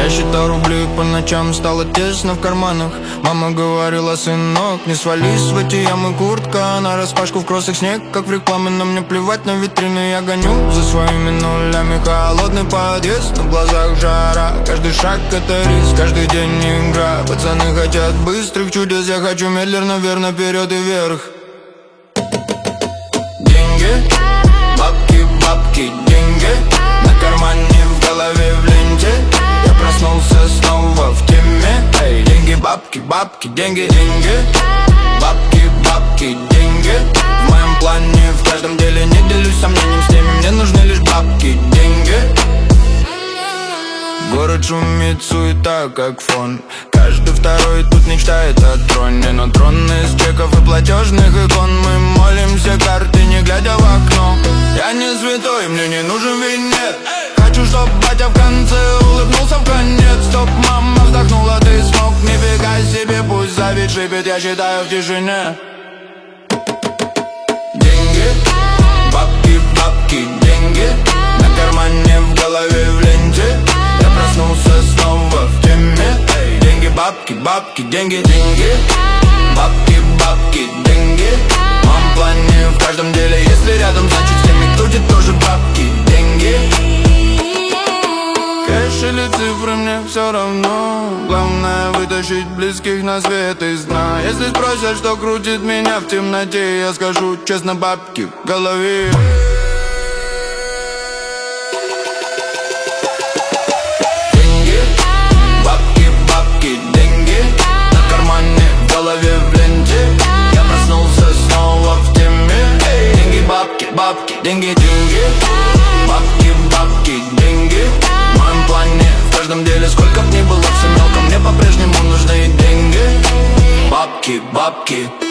Я считал рубли по ночам, стало тесно в карманах. Мама говорила: сынок, не свались в эти ямы. Куртка нараспашку, в кроссах снег, как в рекламе. Но мне плевать на витрины, я гоню за своими нулями. Холодный подъезд, на глазах жара. Каждый шаг это риск, каждый день игра. Пацаны хотят быстрых чудес, я хочу медленно, верно, вперед и вверх. Деньги, бабки, бабки, деньги. На кармане, в голове, в ленте. Я проснулся снова в теме. Эй, деньги, бабки, бабки, деньги, деньги. Бабки, бабки, деньги. В моем плане, в каждом деле не делюсь сомнением с теми. Мне нужны лишь бабки, деньги. Город шумит, суета, как фон. Каждый второй тут мечтает о троне. Но трон из чеков и платежных икон. Мы молимся карты, не глядя в окно. Я не святой, мне не нужен винет. Хочу, чтоб батя в конце улыбнулся в конец. Чтоб мама вздохнула, ты смог. Нифига себе, пусть завид шипит, я считаю в тишине. Деньги, бабки, бабки, деньги. На кармане, в голове, в ленте. Я проснулся снова в теме. Эй, деньги, бабки, бабки, деньги, деньги. Бабки, бабки, деньги. В моем плане, в каждом деле. Если рядом, значит с теми крутит тоже бабки, деньги. Кэш или цифры, мне все равно. Главное вытащить близких на свет из дна. Если спросят, что крутит меня в темноте, я скажу честно: бабки в голове. Деньги, бабки, бабки, деньги. На кармане, в голове, в ленте. Я проснулся снова в теме. Эй, деньги, бабки, бабки, деньги, деньги. Бабки, бабки, деньги. В моем плане, в каждом деле. Сколько б ни было все мелко, мне по-прежнему нужны деньги. Бабки, бабки.